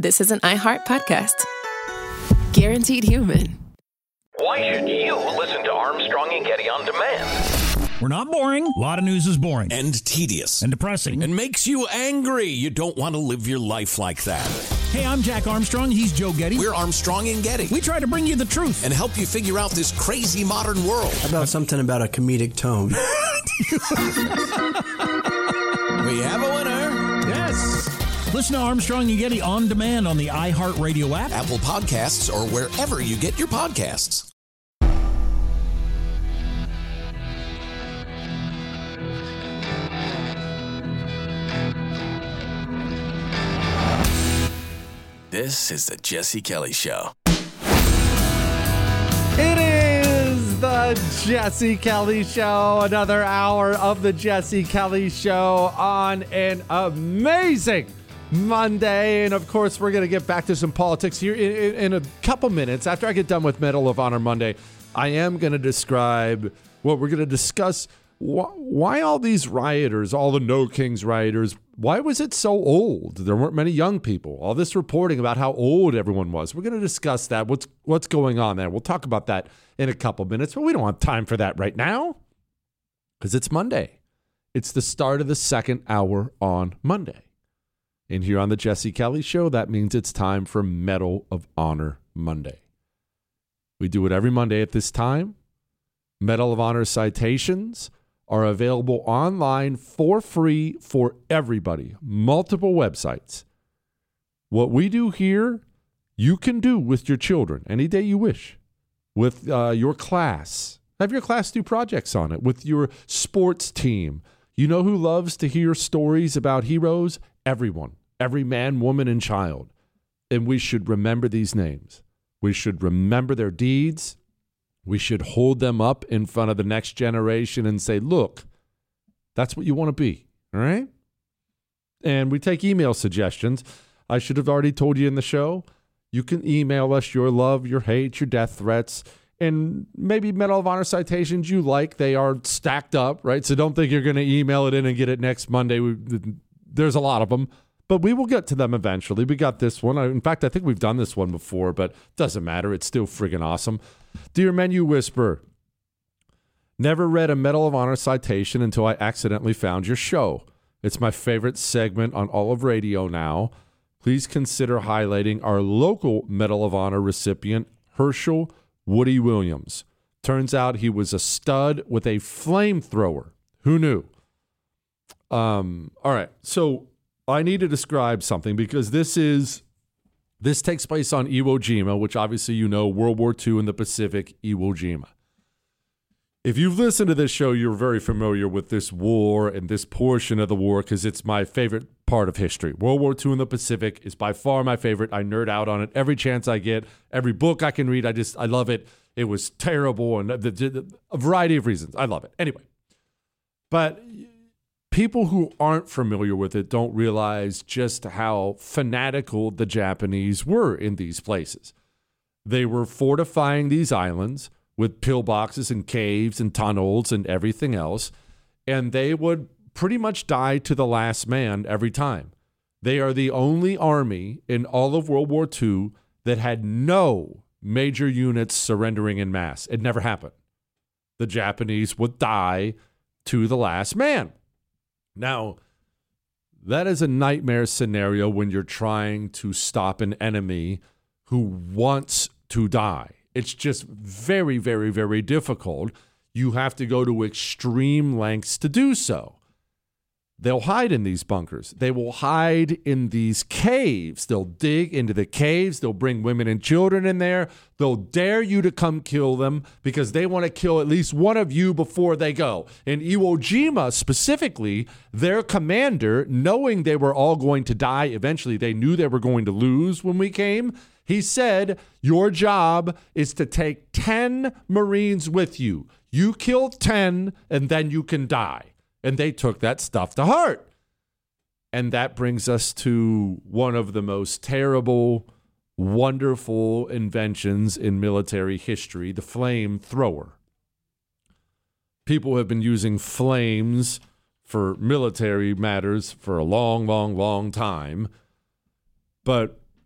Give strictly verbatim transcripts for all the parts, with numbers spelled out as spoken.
this is an iHeart podcast. Guaranteed human. Why should you listen to Armstrong and Getty on demand? We're not boring. A lot of news is boring. And tedious. And depressing. And makes you angry. You don't want to live your life like that. Hey, I'm Jack Armstrong. He's Joe Getty. We're Armstrong and Getty. We try to bring you the truth. And help you figure out this crazy modern world. How about something about a comedic tone? We have a winner. Yes. Listen to Armstrong and Getty on demand on the iHeartRadio app, Apple Podcasts, or wherever you get your podcasts. This is the Jesse Kelly Show. It is the Jesse Kelly Show. Another hour of the Jesse Kelly Show on an amazing Monday. And of course, we're going to get back to some politics here in, in, in a couple minutes. After I get done with Medal of Honor Monday, I am going to describe what we're going to discuss. Why, why all these rioters, all the No Kings rioters, why was it so old? There weren't many young people. All this reporting about how old everyone was. We're going to discuss that. What's what's going on there? We'll talk about that in a couple minutes, but we don't have time for that right now because it's Monday. It's the start of the second hour on Monday. And here on the Jesse Kelly Show, that means it's time for Medal of Honor Monday. We do it every Monday at this time. Medal of Honor citations are available online for free for everybody. Multiple websites. What we do here, you can do with your children any day you wish. With uh, your class. Have your class do projects on it. With your sports team. You know who loves to hear stories about heroes? Everyone. Every man, woman, and child. And we should remember these names. We should remember their deeds. We should hold them up in front of the next generation and say, look, that's what you want to be, all right? And we take email suggestions. I should have already told you in the show. You can email us your love, your hate, your death threats, and maybe Medal of Honor citations you like. They are stacked up, right? So don't think you're going to email it in and get it next Monday. We, there's a lot of them. But we will get to them eventually. We got this one. In fact, I think we've done this one before, but it doesn't matter. It's still friggin' awesome. Dear Menu Whisperer, never read a Medal of Honor citation until I accidentally found your show. It's my favorite segment on all of radio now. Please consider highlighting our local Medal of Honor recipient, Herschel Woody Williams. Turns out he was a stud with a flamethrower. Who knew? Um. All right, so I need to describe something because this is this takes place on Iwo Jima, which obviously you know, World War Two in the Pacific, Iwo Jima. If you've listened to this show, you're very familiar with this war and this portion of the war because it's my favorite part of history. World War Two in the Pacific is by far my favorite. I nerd out on it every chance I get. Every book I can read, I just I love it. It was terrible and the, the, a variety of reasons. I love it. Anyway, but people who aren't familiar with it don't realize just how fanatical the Japanese were in these places. They were fortifying these islands with pillboxes and caves and tunnels and everything else, and they would pretty much die to the last man every time. They are the only army in all of World War Two that had no major units surrendering en masse. It never happened. The Japanese would die to the last man. Now, that is a nightmare scenario when you're trying to stop an enemy who wants to die. It's just very, very, very difficult. You have to go to extreme lengths to do so. They'll hide in these bunkers. They will hide in these caves. They'll dig into the caves. They'll bring women and children in there. They'll dare you to come kill them because they want to kill at least one of you before they go. In Iwo Jima specifically, their commander, knowing they were all going to die eventually, they knew they were going to lose when we came. He said, your job is to take ten Marines with you. You kill ten and then you can die. And they took that stuff to heart. And that brings us to one of the most terrible, wonderful inventions in military history, the flamethrower. People have been using flames for military matters for a long, long, long time. But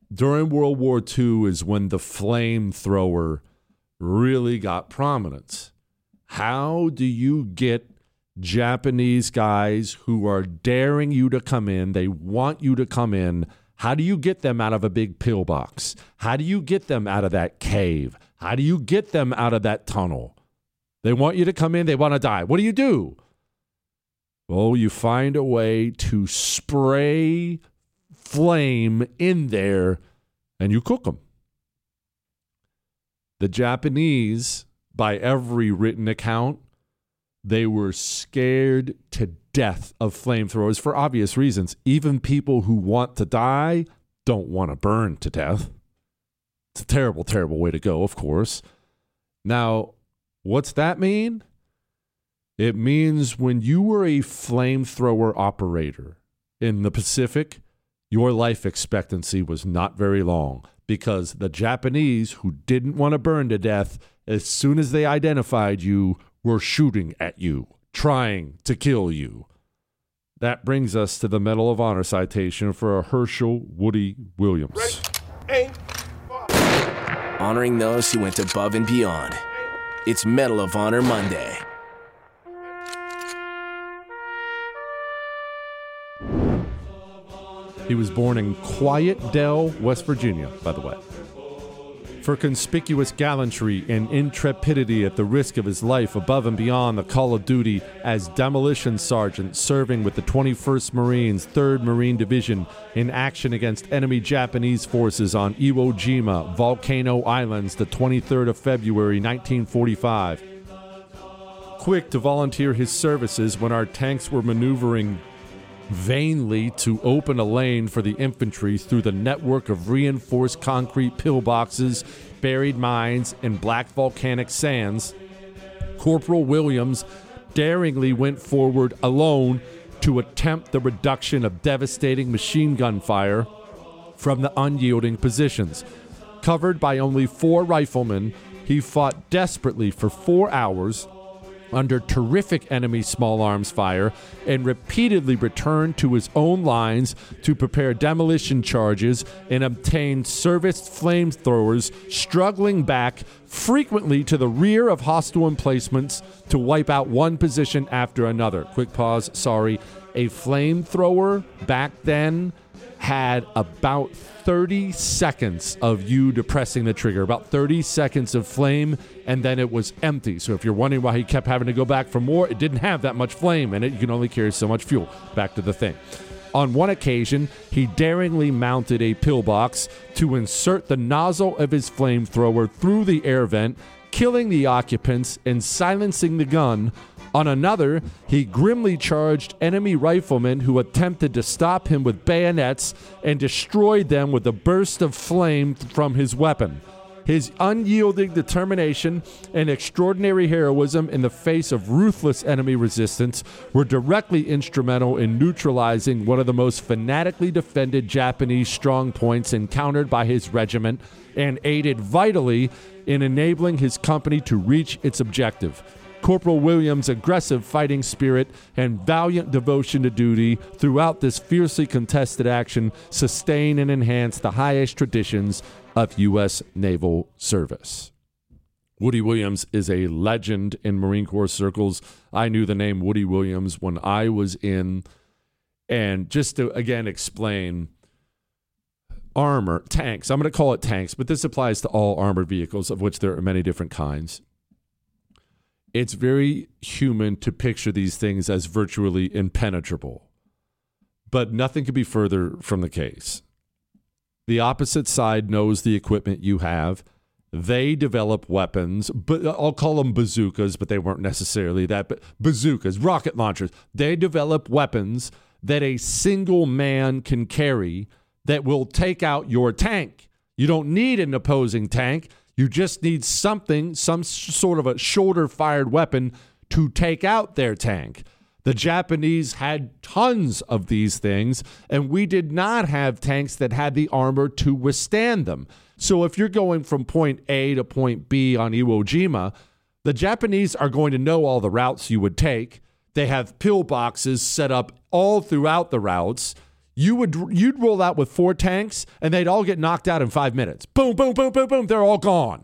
during World War Two is when the flamethrower really got prominence. How do you get Japanese guys who are daring you to come in? They want you to come in. How do you get them out of a big pillbox? How do you get them out of that cave? How do you get them out of that tunnel? They want you to come in. They want to die. What do you do? Well, you find a way to spray flame in there and you cook them. The Japanese, by every written account, they were scared to death of flamethrowers for obvious reasons. Even people who want to die don't want to burn to death. It's a terrible, terrible way to go, of course. Now, what's that mean? It means when you were a flamethrower operator in the Pacific, your life expectancy was not very long because the Japanese who didn't want to burn to death, as soon as they identified you, were shooting at you, trying to kill you. That brings us to the Medal of Honor citation for a Herschel Woody Williams. Ready, honoring those who went above and beyond. It's Medal of Honor Monday. He was born in Quiet Dell, West Virginia, by the way. For conspicuous gallantry and intrepidity at the risk of his life above and beyond the call of duty as demolition sergeant serving with the twenty-first Marines, third Marine Division in action against enemy Japanese forces on Iwo Jima, Volcano Islands, the twenty-third of February, nineteen forty-five. Quick to volunteer his services when our tanks were maneuvering vainly to open a lane for the infantry through the network of reinforced concrete pillboxes, buried mines, and black volcanic sands, Corporal Williams daringly went forward alone to attempt the reduction of devastating machine gun fire from the unyielding positions. Covered by only four riflemen, he fought desperately for four hours under terrific enemy small arms fire and repeatedly returned to his own lines to prepare demolition charges and obtain serviced flamethrowers, struggling back frequently to the rear of hostile emplacements to wipe out one position after another. Quick pause, sorry. A flamethrower back then had about thirty seconds of you depressing the trigger, about thirty seconds of flame, and then it was empty. So if you're wondering why he kept having to go back for more, it didn't have that much flame in it. You can only carry so much fuel. Back to the thing. On one occasion, he daringly mounted a pillbox to insert the nozzle of his flamethrower through the air vent, killing the occupants and silencing the gun. On another, he grimly charged enemy riflemen who attempted to stop him with bayonets and destroyed them with a burst of flame from his weapon. His unyielding determination and extraordinary heroism in the face of ruthless enemy resistance were directly instrumental in neutralizing one of the most fanatically defended Japanese strongpoints encountered by his regiment and aided vitally in enabling his company to reach its objective. Corporal Williams' aggressive fighting spirit and valiant devotion to duty throughout this fiercely contested action sustain and enhance the highest traditions of U S naval service. Woody Williams is a legend in Marine Corps circles. I knew the name Woody Williams when I was in. And just to, again, explain armor, tanks. I'm going to call it tanks, but this applies to all armored vehicles, of which there are many different kinds. It's very human to picture these things as virtually impenetrable, but nothing could be further from the case. The opposite side knows the equipment you have. They develop weapons, but I'll call them bazookas, but they weren't necessarily that, but bazookas, rocket launchers. They develop weapons that a single man can carry that will take out your tank. You don't need an opposing tank. You just need something, some sort of a shoulder-fired weapon to take out their tank. The Japanese had tons of these things, and we did not have tanks that had the armor to withstand them. So if you're going from point A to point B on Iwo Jima, the Japanese are going to know all the routes you would take. They have pillboxes set up all throughout the routes. You would you'd roll out with four tanks, and they'd all get knocked out in five minutes. Boom, boom, boom, boom, boom. They're all gone.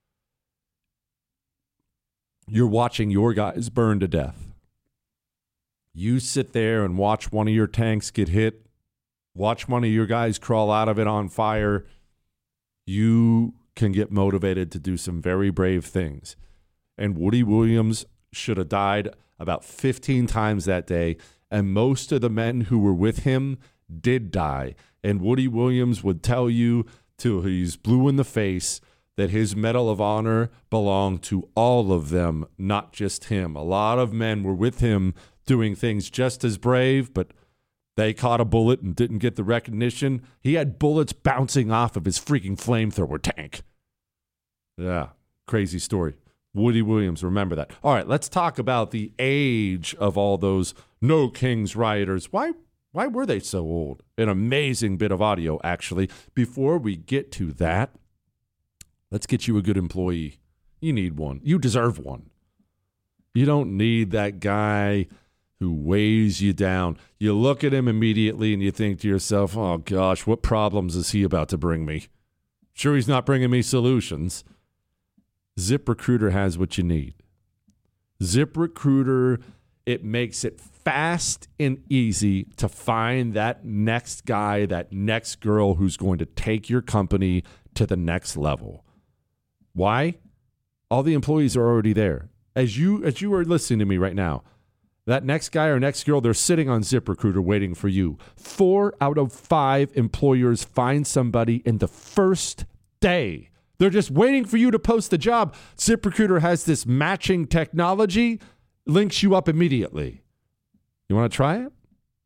You're watching your guys burn to death. You sit there and watch one of your tanks get hit. Watch one of your guys crawl out of it on fire. You can get motivated to do some very brave things. And Woody Williams should have died about fifteen times that day. And most of the men who were with him did die. And Woody Williams would tell you till he's blue in the face that his Medal of Honor belonged to all of them, not just him. A lot of men were with him doing things just as brave, but they caught a bullet and didn't get the recognition. He had bullets bouncing off of his freaking flamethrower tank. Yeah, crazy story. Woody Williams, remember that. All right, let's talk about the age of all those No Kings rioters. Why, why were they so old? An amazing bit of audio, actually. Before we get to that, let's get you a good employee. You need one. You deserve one. You don't need that guy who weighs you down. You look at him immediately and you think to yourself, oh gosh, what problems is he about to bring me? Sure, he's not bringing me solutions. ZipRecruiter has what you need. ZipRecruiter, it makes it fast and easy to find that next guy, that next girl who's going to take your company to the next level. Why? All the employees are already there. As you as you are listening to me right now, that next guy or next girl, they're sitting on ZipRecruiter waiting for you. Four out of five employers find somebody in the first day. They're just waiting for you to post the job. ZipRecruiter has this matching technology, links you up immediately. You want to try it?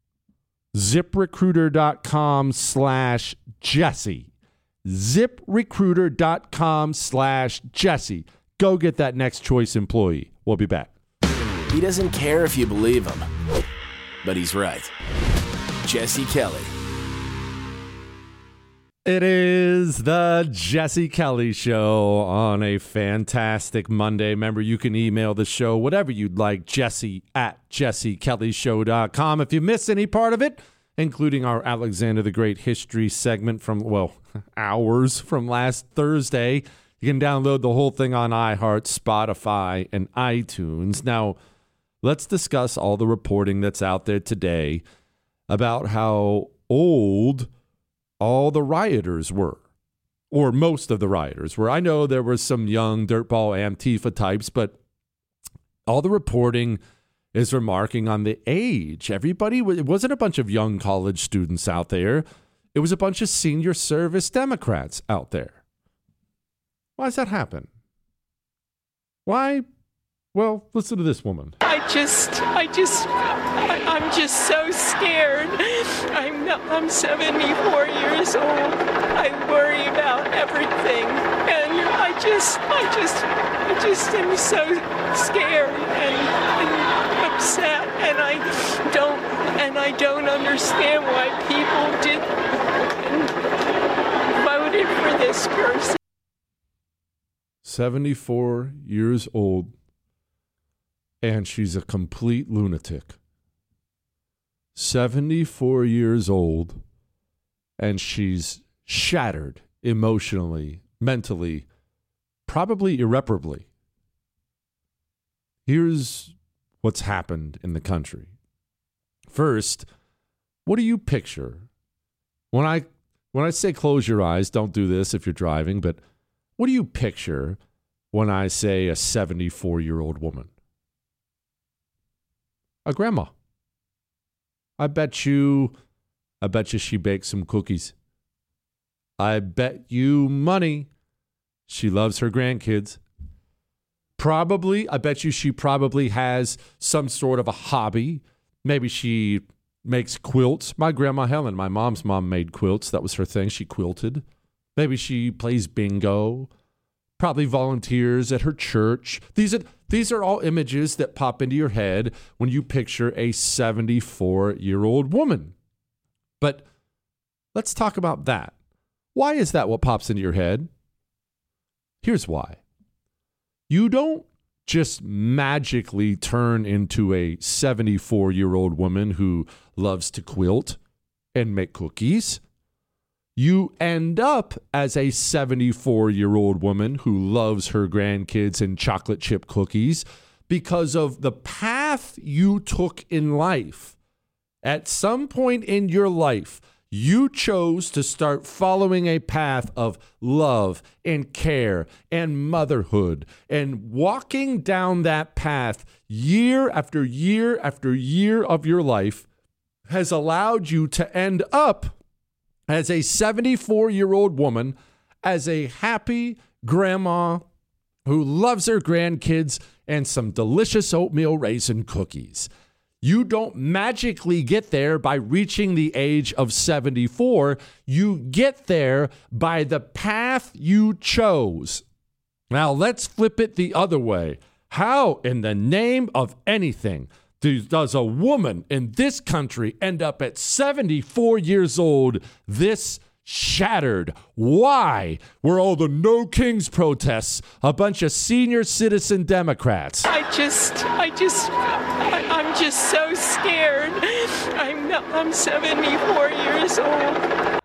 ZipRecruiter.com slash Jesse. ZipRecruiter.com slash Jesse. Go get that next choice employee. We'll be back. He doesn't care if you believe him, but he's right. Jesse Kelly. It is the Jesse Kelly Show on a fantastic Monday. Remember, you can email the show, whatever you'd like, Jesse at jesse kelly show dot com. If you miss any part of it, including our Alexander the Great history segment from, well, hours from last Thursday, you can download the whole thing on iHeart, Spotify, and iTunes. Now, let's discuss all the reporting that's out there today about how old all the rioters were, or most of the rioters were. I know there were some young dirtball Antifa types, but all the reporting is remarking on the age. Everybody, it wasn't a bunch of young college students out there. It was a bunch of senior service Democrats out there. Why does that happen? Why? Well, listen to this woman. I just, I just, I, I'm just so scared. I'm not, I'm seventy-four years old. I worry about everything. And I just, I just, I just am so scared and, and upset. And I don't, and I don't understand why people did voted for this person. seventy-four years old, and she's a complete lunatic. seventy-four years old, and she's shattered emotionally, mentally, probably irreparably. Here's what's happened in the country. First, what do you picture? When I when I say close your eyes, don't do this if you're driving, but what do you picture when I say a seventy-four-year-old woman? A grandma. I bet you, I bet you she baked some cookies. I bet you money she loves her grandkids. Probably, I bet you she probably has some sort of a hobby. Maybe she makes quilts. My grandma Helen, my mom's mom, made quilts. That was her thing. She quilted. Maybe she plays bingo. Probably volunteers at her church. These are these are all images that pop into your head when you picture a seventy-four-year-old woman. But let's talk about that. Why is that what pops into your head? Here's why. You don't just magically turn into a seventy-four-year-old woman who loves to quilt. and make cookies. You end up as a seventy-four-year-old woman who loves her grandkids and chocolate chip cookies because of the path you took in life. At some point in your life, you chose to start following a path of love and care and motherhood, and walking down that path year after year after year of your life has allowed you to end up as a seventy-four-year-old woman, as a happy grandma who loves her grandkids and some delicious oatmeal raisin cookies. You don't magically get there by reaching the age of seventy-four. You get there by the path you chose. Now, let's flip it the other way. How in the name of anything does a woman in this country end up at seventy-four years old this shattered? Why were all the No Kings protests a bunch of senior citizen Democrats? I just, I just, I, I'm just so scared. I'm not, I'm seventy-four years old.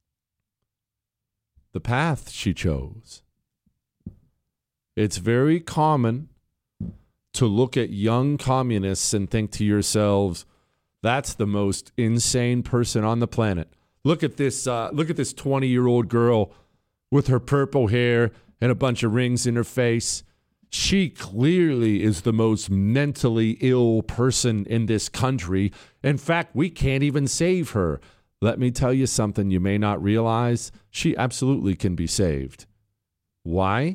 The path she chose. It's very common to look at young communists and think to yourselves, that's the most insane person on the planet. Look at this, uh, look at this twenty-year-old girl with her purple hair and a bunch of rings in her face. She clearly is the most mentally ill person in this country. In fact, we can't even save her. Let me tell you something you may not realize. She absolutely can be saved. Why?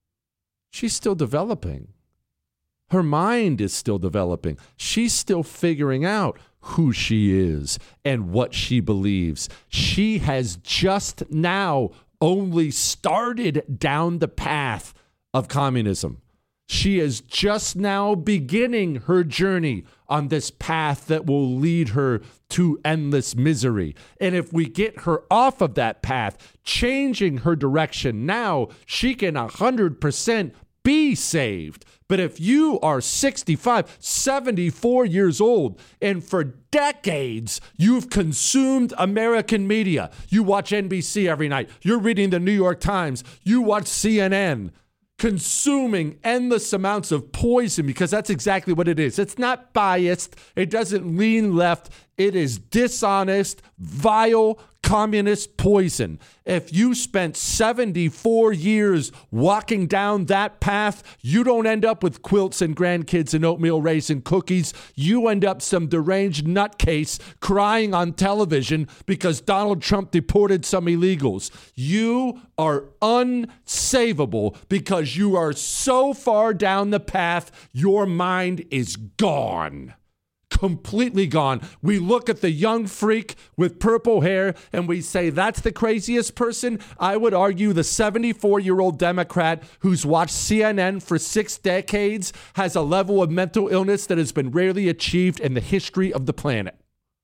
She's still developing. Her mind is still developing. She's still figuring out who she is and what she believes. She has just now only started down the path of communism. She is just now beginning her journey on this path that will lead her to endless misery. And if we get her off of that path, changing her direction now, she can one hundred percent be saved. But if you are sixty-five, seventy-four years old, and for decades you've consumed American media, you watch N B C every night, you're reading the New York Times, you watch C N N, consuming endless amounts of poison, because that's exactly what it is. It's not biased. It doesn't lean left. It is dishonest, vile, communist poison. If you spent seventy-four years walking down that path, you don't end up with quilts and grandkids and oatmeal raisin cookies. You end up some deranged nutcase crying on television because Donald Trump deported some illegals. You are unsavable because you are so far down the path, your mind is gone. Completely gone. We look at the young freak with purple hair and we say, that's the craziest person. I would argue the seventy-four-year-old Democrat who's watched C N N for six decades has a level of mental illness that has been rarely achieved in the history of the planet.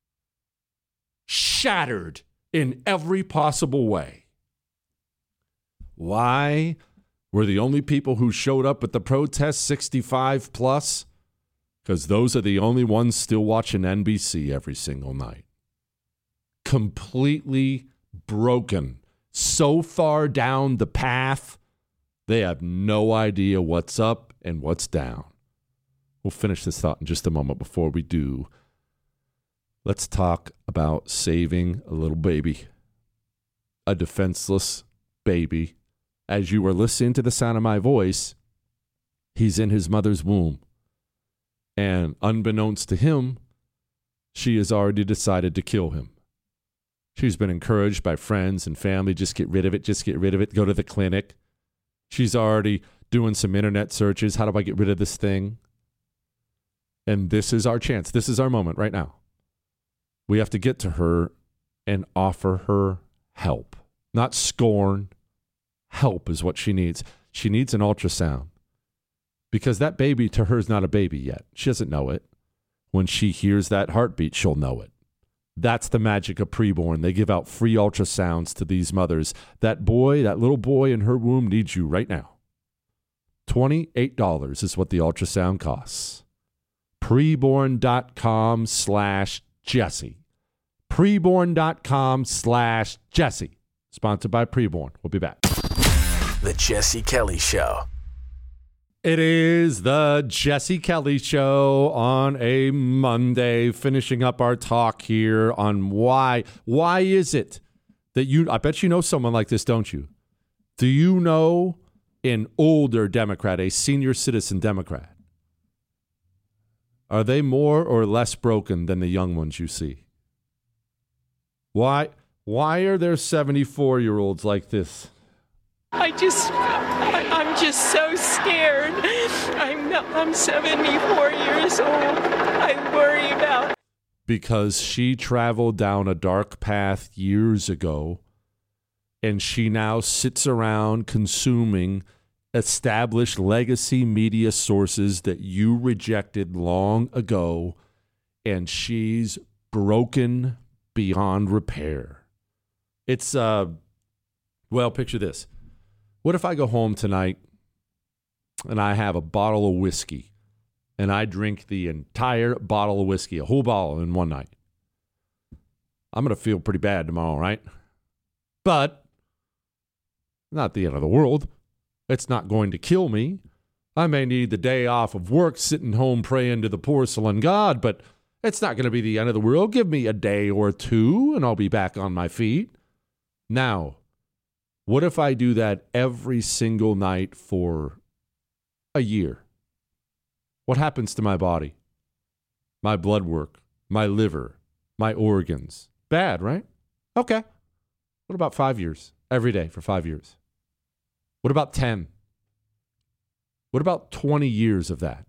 Shattered in every possible way. Why were the only people who showed up at the protest sixty-five plus? Because those are the only ones still watching N B C every single night. Completely broken. So far down the path, they have no idea what's up and what's down. We'll finish this thought in just a moment. Before we do, let's talk about saving a little baby. A defenseless baby. As you are listening to the sound of my voice, he's in his mother's womb. And unbeknownst to him, she has already decided to kill him. She's been encouraged by friends and family, just get rid of it, just get rid of it, go to the clinic. She's already doing some internet searches. How do I get rid of this thing? And this is our chance. This is our moment right now. We have to get to her and offer her help. Not scorn. Help is what she needs. She needs an ultrasound. Because that baby to her is not a baby yet. She doesn't know it. When she hears that heartbeat, she'll know it. That's the magic of preborn. They give out free ultrasounds to these mothers. That boy, that little boy in her womb needs you right now. twenty-eight dollars is what the ultrasound costs. Preborn.com slash Jesse. Preborn.com slash Jesse. Sponsored by Preborn. We'll be back. The Jesse Kelly Show. It is the Jesse Kelly Show on a Monday, finishing up our talk here on why. Why is it that you, I bet you know someone like this, don't you? Do you know an older Democrat, a senior citizen Democrat? Are they more or less broken than the young ones you see? Why, why are there seventy-four-year-olds like this? I just, I, I'm just so scared. I'm not, I'm seventy-four years old. I worry about. Because she traveled down a dark path years ago, and she now sits around consuming established legacy media sources that you rejected long ago, and she's broken beyond repair. It's, uh, well, picture this. What if I go home tonight and I have a bottle of whiskey and I drink the entire bottle of whiskey, a whole bottle in one night? I'm going to feel pretty bad tomorrow, right? But not the end of the world. It's not going to kill me. I may need the day off of work sitting home praying to the porcelain god, but it's not going to be the end of the world. Give me a day or two and I'll be back on my feet. Now, what if I do that every single night for a year? What happens to my body? My blood work, my liver, my organs. Bad, right? Okay. What about five years? Every day for five years. What about ten? What about twenty years of that?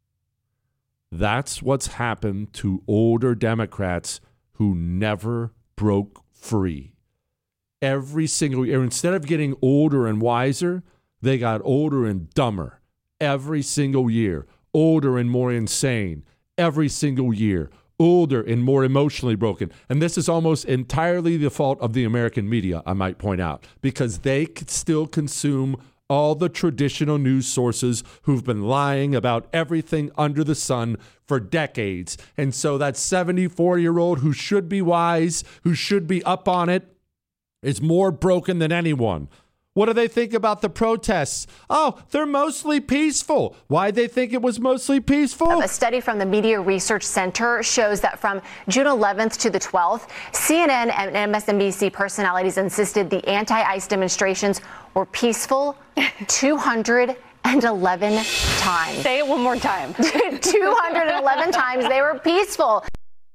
That's what's happened to older Democrats who never broke free. Every single year, instead of getting older and wiser, they got older and dumber. Every single year, older and more insane. Every single year, older and more emotionally broken. And this is almost entirely the fault of the American media, I might point out, because they could still consume all the traditional news sources who've been lying about everything under the sun for decades. And so that seventy-four-year-old who should be wise, who should be up on it, is more broken than anyone. What do they think about the protests? Oh, they're mostly peaceful. Why'd they think it was mostly peaceful? A study from the Media Research Center shows that from June eleventh to the twelfth, C N N and M S N B C personalities insisted the anti-ICE demonstrations were peaceful two hundred eleven times. Say it one more time. two hundred eleven times they were peaceful.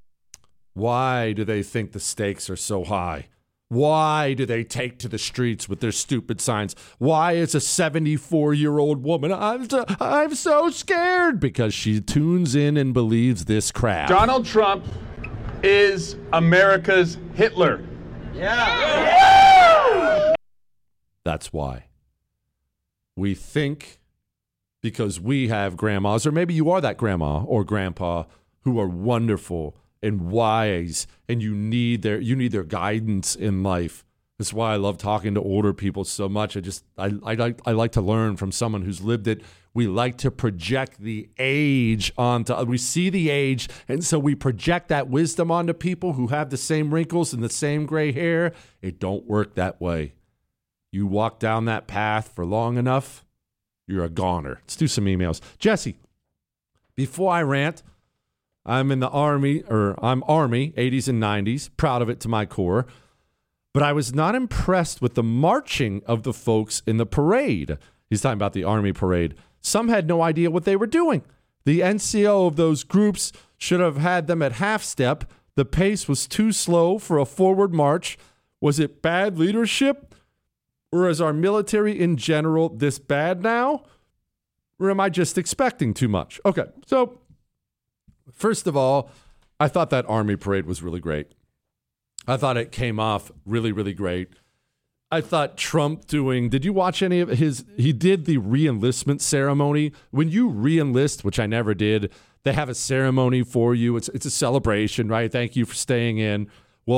Why do they think the stakes are so high? Why do they take to the streets with their stupid signs? Why is a seventy-four-year-old woman, I'm so, I'm so scared, because she tunes in and believes this crap. Donald Trump is America's Hitler. Yeah. yeah. That's why. We think because we have grandmas, or maybe you are that grandma or grandpa, who are wonderful and wise, and you need their you need their guidance in life. That's why I love talking to older people so much. I just I I like I like to learn from someone who's lived it. We like to project the age onto we see the age, and so we project that wisdom onto people who have the same wrinkles and the same gray hair. It don't work that way. You walk down that path for long enough, you're a goner. Let's do some emails. Jesse, before I rant, I'm in the Army, or I'm Army, eighties and nineties, proud of it to my core. But I was not impressed with the marching of the folks in the parade. He's talking about the Army parade. Some had no idea what they were doing. The N C O of those groups should have had them at half step. The pace was too slow for a forward march. Was it bad leadership? Or is our military in general this bad now? Or am I just expecting too much? Okay, so first of all, I thought that Army parade was really great. I thought it came off really, really great. I thought Trump doing, did you watch any of his, he did the re-enlistment ceremony. When you re-enlist, which I never did, they have a ceremony for you. It's it's a celebration, right? Thank you for staying in. Well,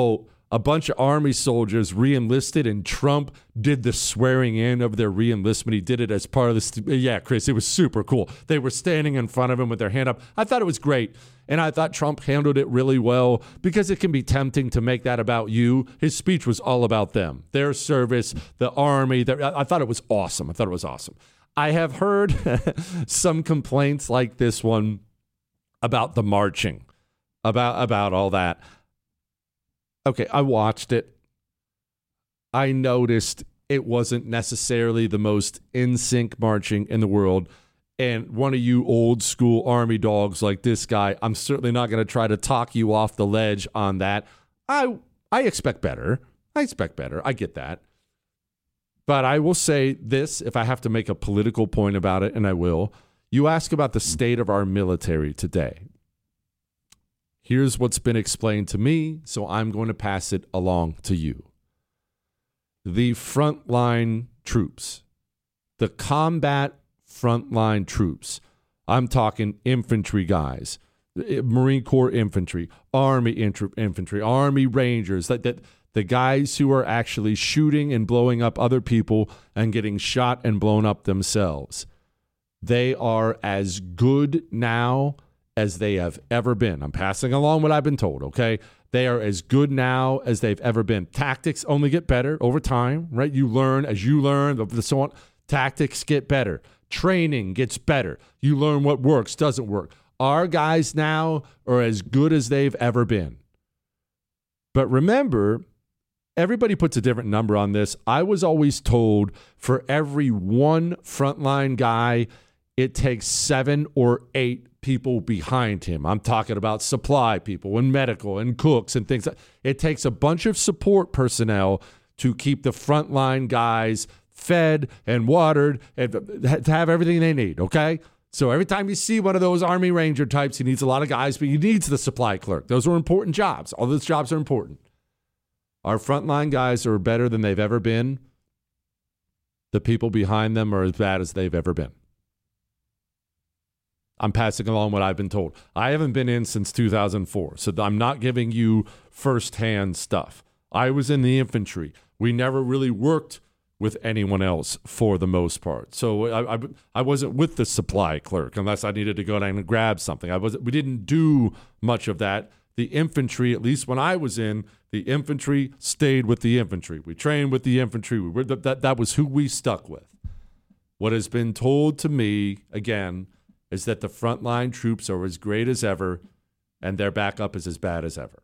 a bunch of Army soldiers re-enlisted, and Trump did the swearing in of their re-enlistment. He did it as part of this. Yeah, Chris, it was super cool. They were standing in front of him with their hand up. I thought it was great, and I thought Trump handled it really well because it can be tempting to make that about you. His speech was all about them, their service, the Army. Their, I thought it was awesome. I thought it was awesome. I have heard some complaints like this one about the marching, about about all that. Okay, I watched it. I noticed it wasn't necessarily the most in sync marching in the world. And one of you old school Army dogs like this guy, I'm certainly not going to try to talk you off the ledge on that. I I expect better. I expect better. I get that. But I will say this, if I have to make a political point about it, and I will. You ask about the state of our military today. Here's what's been explained to me, so I'm going to pass it along to you. The frontline troops, the combat frontline troops, I'm talking infantry guys, Marine Corps infantry, Army infantry, Army Rangers, that, that the guys who are actually shooting and blowing up other people and getting shot and blown up themselves. They are as good now as they have ever been. I'm passing along what I've been told, okay? They are as good now as they've ever been. Tactics only get better over time, right? You learn as you learn, so on. Tactics get better. Training gets better. You learn what works, doesn't work. Our guys now are as good as they've ever been. But remember, everybody puts a different number on this. I was always told for every one frontline guy, it takes seven or eight people behind him. I'm talking about supply people and medical and cooks and things. It takes a bunch of support personnel to keep the frontline guys fed and watered and to have everything they need, okay? So every time you see one of those Army Ranger types, he needs a lot of guys, but he needs the supply clerk. Those are important jobs. All those jobs are important. Our frontline guys are better than they've ever been. The people behind them are as bad as they've ever been. I'm passing along what I've been told. I haven't been in since two thousand four, so I'm not giving you firsthand stuff. I was in the infantry. We never really worked with anyone else for the most part. So I, I, I wasn't with the supply clerk unless I needed to go down and grab something. I wasn't. We didn't do much of that. The infantry, at least when I was in, the infantry stayed with the infantry. We trained with the infantry. We were, that, that was who we stuck with. What has been told to me, again, is that the frontline troops are as great as ever, and their backup is as bad as ever.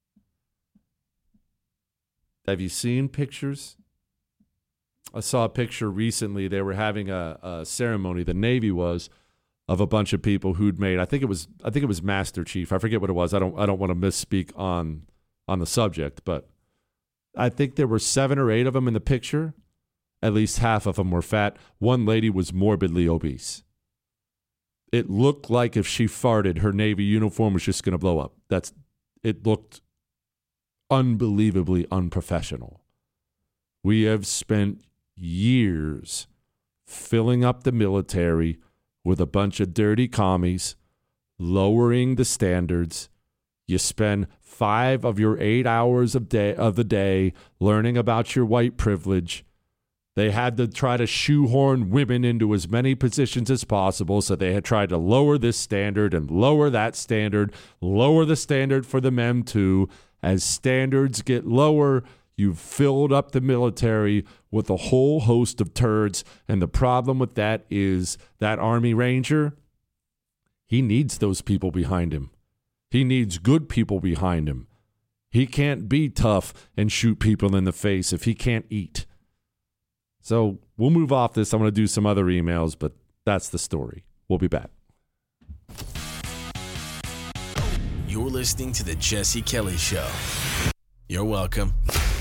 Have you seen pictures? I saw a picture recently. They were having a, a ceremony, the Navy was, of a bunch of people who'd made, I think it was I think it was Master Chief. I forget what it was. I don't I don't want to misspeak on on the subject, but I think there were seven or eight of them in the picture. At least half of them were fat. One lady was morbidly obese. It looked like if she farted, her Navy uniform was just going to blow up. That's it looked unbelievably unprofessional. We have spent years filling up the military with a bunch of dirty commies, lowering the standards. You spend five of your eight hours of day of the day learning about your white privilege. They had to try to shoehorn women into as many positions as possible, so they had tried to lower this standard and lower that standard, lower the standard for the men too. As standards get lower, you've filled up the military with a whole host of turds, and the problem with that is that Army Ranger, he needs those people behind him. He needs good people behind him. He can't be tough and shoot people in the face if he can't eat. So we'll move off this. I'm going to do some other emails, but that's the story. We'll be back. You're listening to The Jesse Kelly Show. You're welcome.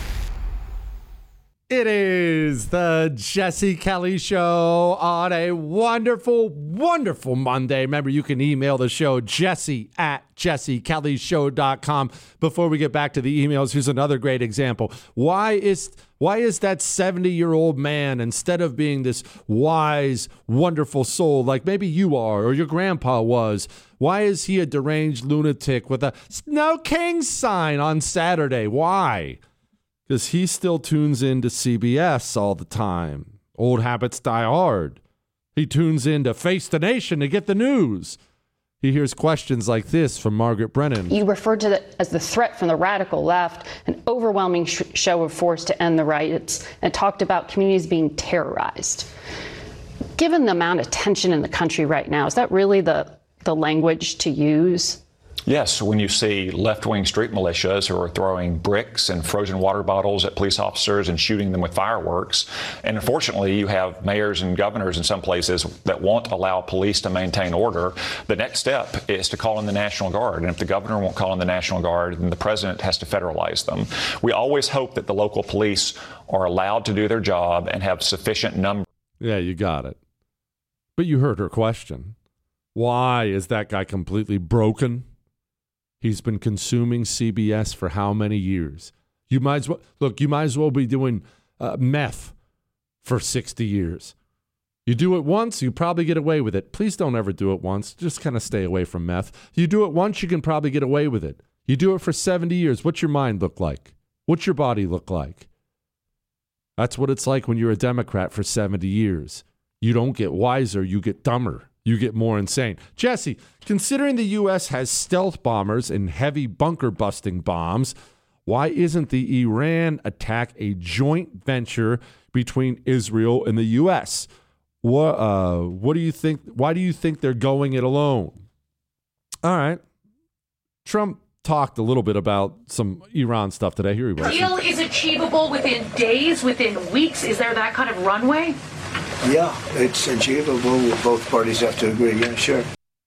It is the Jesse Kelly Show on a wonderful, wonderful Monday. Remember, you can email the show, jesse at jesse kelly show dot com. Before we get back to the emails, here's another great example. Why is Why is that seventy-year-old man, instead of being this wise, wonderful soul like maybe you are or your grandpa was, why is he a deranged lunatic with a No King sign on Saturday? Why? Because he still tunes into C B S all the time. Old habits die hard. He tunes in to Face the Nation to get the news. He hears questions like this from Margaret Brennan. You referred to it as the threat from the radical left, an overwhelming sh- show of force to end the riots, and talked about communities being terrorized. Given the amount of tension in the country right now, is that really the, the language to use? Yes, when you see left-wing street militias who are throwing bricks and frozen water bottles at police officers and shooting them with fireworks, and unfortunately you have mayors and governors in some places that won't allow police to maintain order, the next step is to call in the National Guard. And if the governor won't call in the National Guard, then the president has to federalize them. We always hope that the local police are allowed to do their job and have sufficient numbers. Yeah, you got it. But you heard her question. Why is that guy completely broken? He's been consuming C B S for how many years? You might as well look. You might as well be doing uh, meth for sixty years. You do it once, you probably get away with it. Please don't ever do it once. Just kind of stay away from meth. You do it once, you can probably get away with it. You do it for seventy years. What's your mind look like? What's your body look like? That's what it's like when you're a Democrat for seventy years. You don't get wiser, you get dumber. You get more insane. Jesse, considering the U S has stealth bombers and heavy bunker-busting bombs, why isn't the Iran attack a joint venture between Israel and the U S? What, uh, what do you think? Why do you think they're going it alone? All right. Trump talked a little bit about some Iran stuff today. Here he was. Deal is achievable within days, within weeks. Is there that kind of runway? Yeah, it's achievable. Both parties have to agree. Yeah, sure.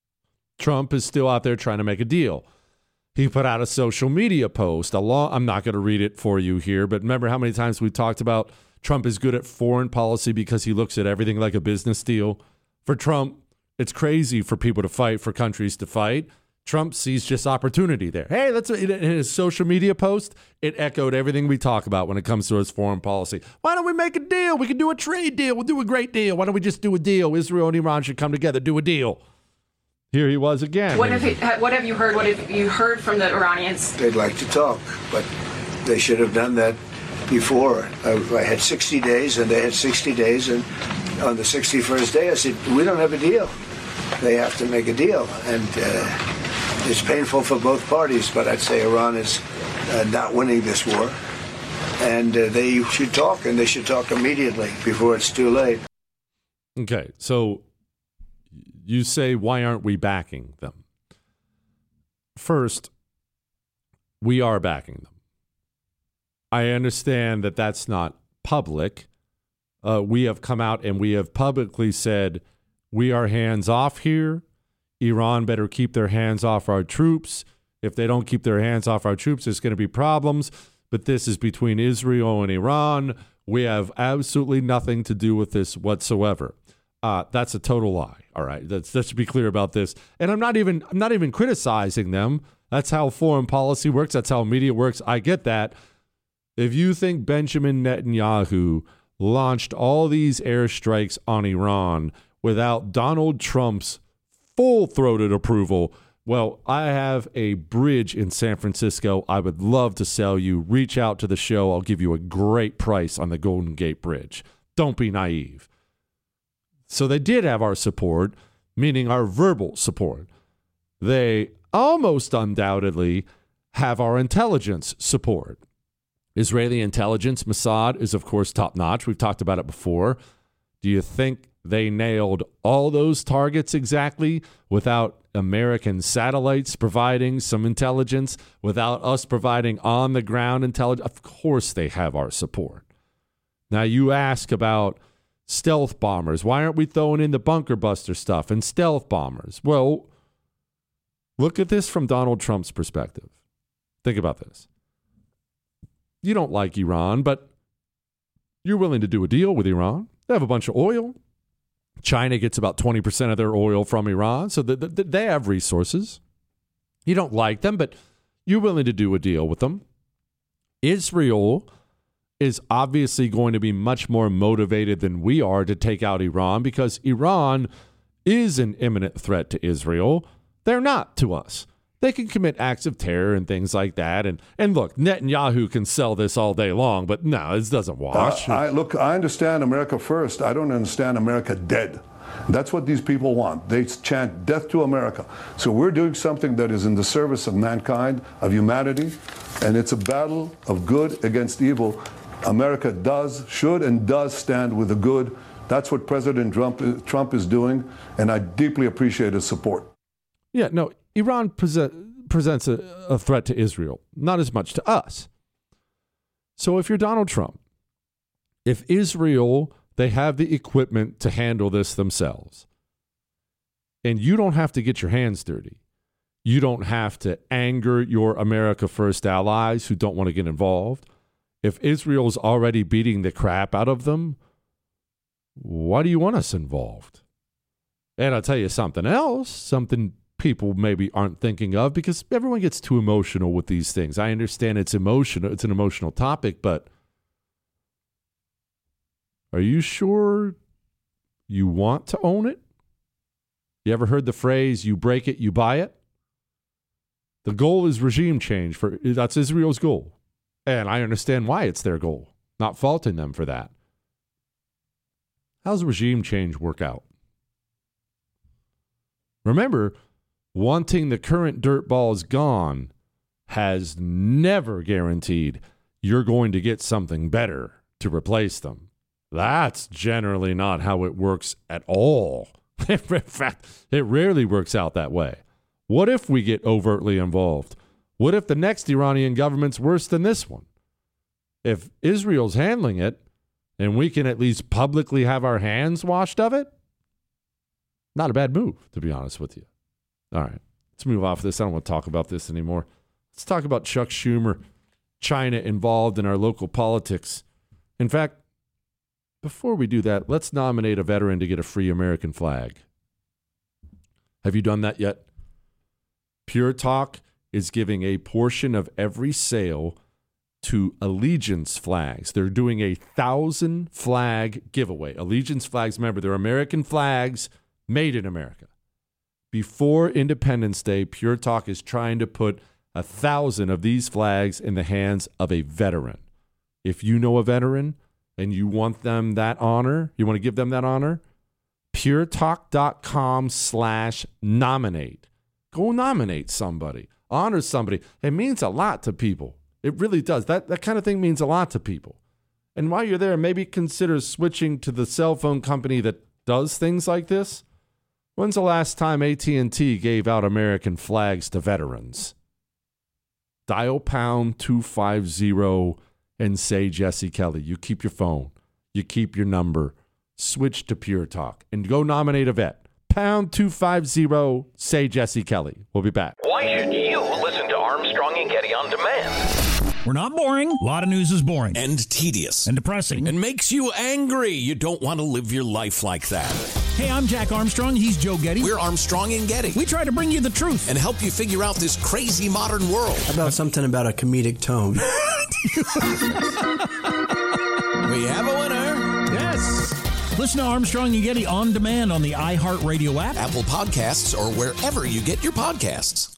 Trump is still out there trying to make a deal. He put out a social media post. A long, I'm not going to read it for you here, but remember how many times we talked about Trump is good at foreign policy because he looks at everything like a business deal. For Trump, it's crazy for people to fight, for countries to fight. Trump sees just opportunity there. Hey, that's a, in his social media post, it echoed everything we talk about when it comes to his foreign policy. Why don't we make a deal? We can do a trade deal. We'll do a great deal. Why don't we just do a deal? Israel and Iran should come together, do a deal. Here he was again. What have you, what have you heard? What have you heard from the Iranians? They'd like to talk, but they should have done that before. I, I had sixty days, and they had sixty days, and on the sixty-first day, I said, we don't have a deal. They have to make a deal, and uh, it's painful for both parties, but I'd say Iran is uh, not winning this war, and uh, they should talk, and they should talk immediately before it's too late. Okay, so you say, why aren't we backing them? First, we are backing them. I understand that that's not public. Uh, we have come out and we have publicly said we are hands off here. Iran better keep their hands off our troops. If they don't keep their hands off our troops, there's going to be problems. But this is between Israel and Iran. We have absolutely nothing to do with this whatsoever. Uh, that's a total lie. All right, let's let's be clear about this. And I'm not even I'm not even criticizing them. That's how foreign policy works. That's how media works. I get that. If you think Benjamin Netanyahu launched all these airstrikes on Iran without Donald Trump's full-throated approval, well, I have a bridge in San Francisco I would love to sell you. Reach out to the show. I'll give you a great price on the Golden Gate Bridge. Don't be naive. So they did have our support, meaning our verbal support. They almost undoubtedly have our intelligence support. Israeli intelligence, Mossad, is, of course, top-notch. We've talked about it before. Do you think they nailed all those targets exactly without American satellites providing some intelligence, without us providing on-the-ground intelligence? Of course they have our support. Now, you ask about stealth bombers. Why aren't we throwing in the bunker buster stuff and stealth bombers? Well, look at this from Donald Trump's perspective. Think about this. You don't like Iran, but you're willing to do a deal with Iran. They have a bunch of oil. China gets about twenty percent of their oil from Iran, so the, the, they have resources. You don't like them, but you're willing to do a deal with them. Israel is obviously going to be much more motivated than we are to take out Iran because Iran is an imminent threat to Israel. They're not to us. They can commit acts of terror and things like that. And and look, Netanyahu can sell this all day long, but no, it doesn't wash. Uh, I, look, I understand America first. I don't understand America dead. That's what these people want. They chant death to America. So we're doing something that is in the service of mankind, of humanity, and it's a battle of good against evil. America does, should, and does stand with the good. That's what President Trump, Trump is doing, and I deeply appreciate his support. Yeah, no, Iran present, presents a, a threat to Israel, not as much to us. So if you're Donald Trump, if Israel, they have the equipment to handle this themselves, and you don't have to get your hands dirty, you don't have to anger your America First allies who don't want to get involved. If Israel's already beating the crap out of them, why do you want us involved? And I'll tell you something else, something people maybe aren't thinking of, because everyone gets too emotional with these things. I understand it's emotional, it's an emotional topic, but are you sure you want to own it? You ever heard the phrase, you break it, you buy it? The goal is regime change. For that's Israel's goal. And I understand why it's their goal. Not faulting them for that. How's regime change work out? Remember, wanting the current dirt balls gone has never guaranteed you're going to get something better to replace them. That's generally not how it works at all. In fact, it rarely works out that way. What if we get overtly involved? What if the next Iranian government's worse than this one? If Israel's handling it, and we can at least publicly have our hands washed of it, not a bad move, to be honest with you. All right, let's move off this. I don't want to talk about this anymore. Let's talk about Chuck Schumer, China involved in our local politics. In fact, before we do that, let's nominate a veteran to get a free American flag. Have you done that yet? Pure Talk is giving a portion of every sale to Allegiance flags. They're doing a thousand flag giveaway. Allegiance flags, remember, they're American flags made in America. Before Independence Day, Pure Talk is trying to put a thousand of these flags in the hands of a veteran. If you know a veteran and you want them that honor, you want to give them that honor, puretalk.com slash nominate. Go nominate somebody. Honor somebody. It means a lot to people. It really does. That that kind of thing means a lot to people. And while you're there, maybe consider switching to the cell phone company that does things like this. When's the last time A T and T gave out American flags to veterans? Dial pound two fifty and say Jesse Kelly. You keep your phone. You keep your number. Switch to Pure Talk and go nominate a vet. Pound two fifty, say Jesse Kelly. We'll be back. Why should you listen to Armstrong and Getty on demand? We're not boring. A lot of news is boring. And tedious. And depressing. And makes you angry. You don't want to live your life like that. Hey, I'm Jack Armstrong. He's Joe Getty. We're Armstrong and Getty. We try to bring you the truth. And help you figure out this crazy modern world. How about something about a comedic tone? We have a winner. Yes. Listen to Armstrong and Getty on demand on the iHeartRadio app, Apple Podcasts, or wherever you get your podcasts.